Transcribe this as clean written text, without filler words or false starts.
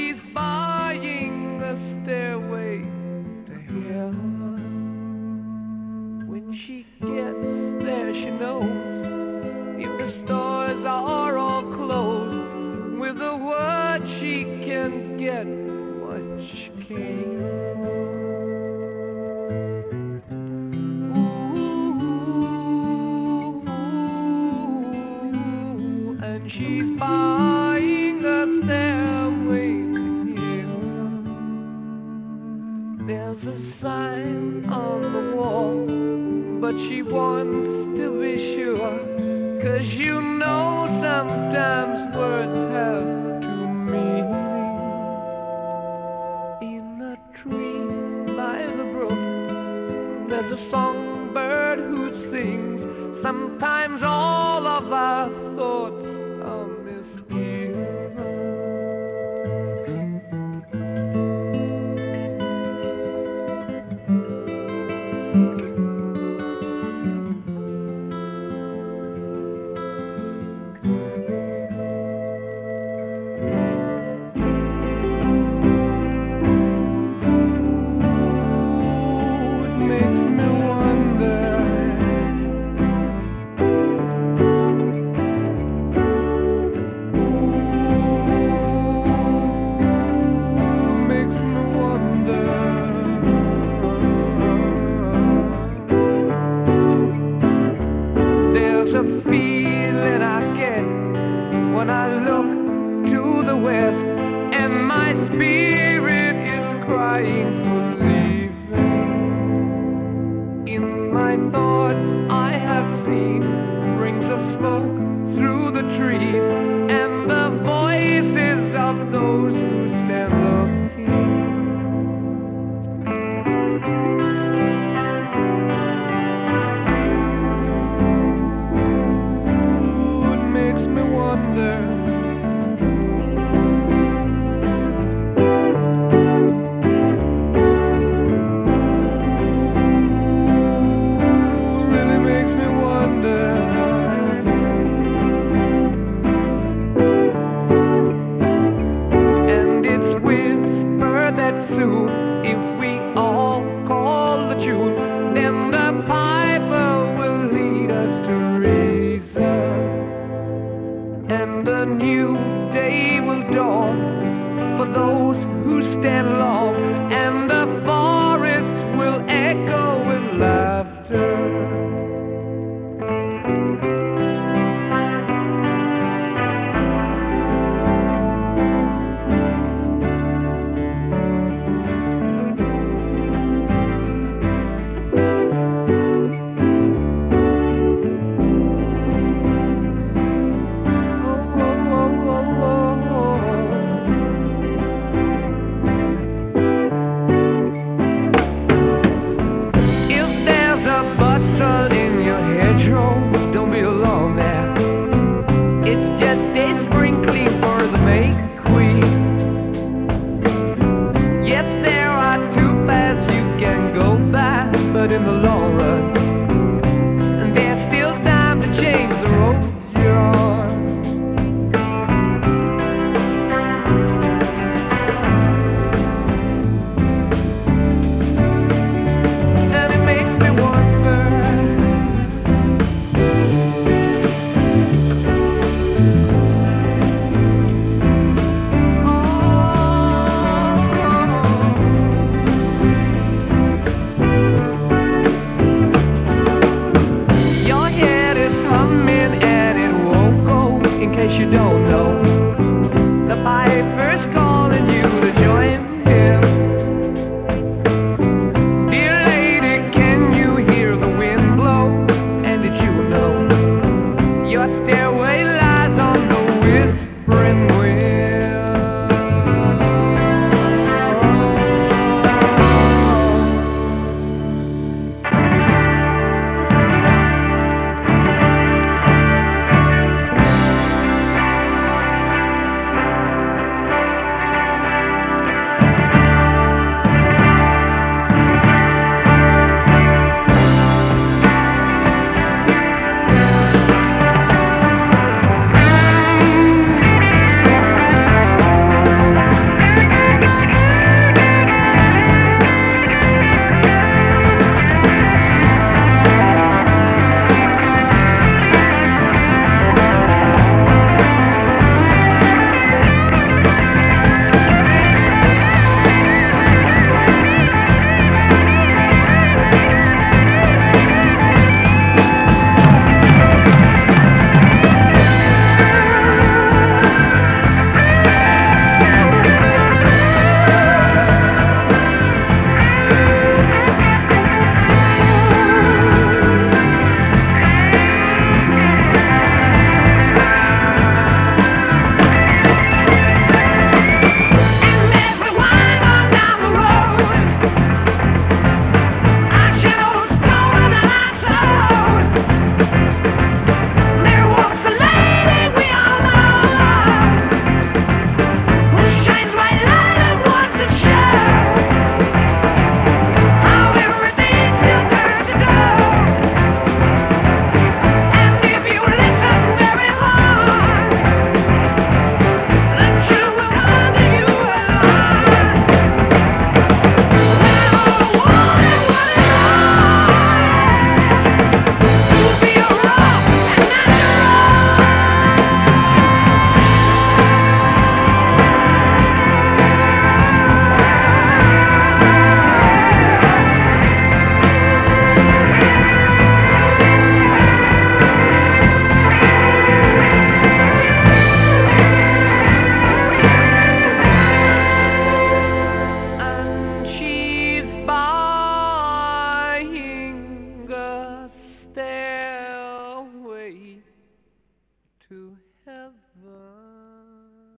she's buying a stairway to heaven. When she gets there, she knows if the stores are all closed, with a word she can get what she came for. Ooh, and she's buying a stairway to heaven. There's a sign on the wall, but she wants to be sure, 'cause you know sometimes words have two meanings. In a tree by the brook, there's a songbird who sings. Sometimes all of our thoughts are misgiven. Feeling I get when I look to the west, and my spirit is crying for leaving. In my thoughts I have seen rings of smoke through the trees, and the voices of those who stand looking. If we all call the tune, then the piper will lead us to reason, and a new day will dawn for those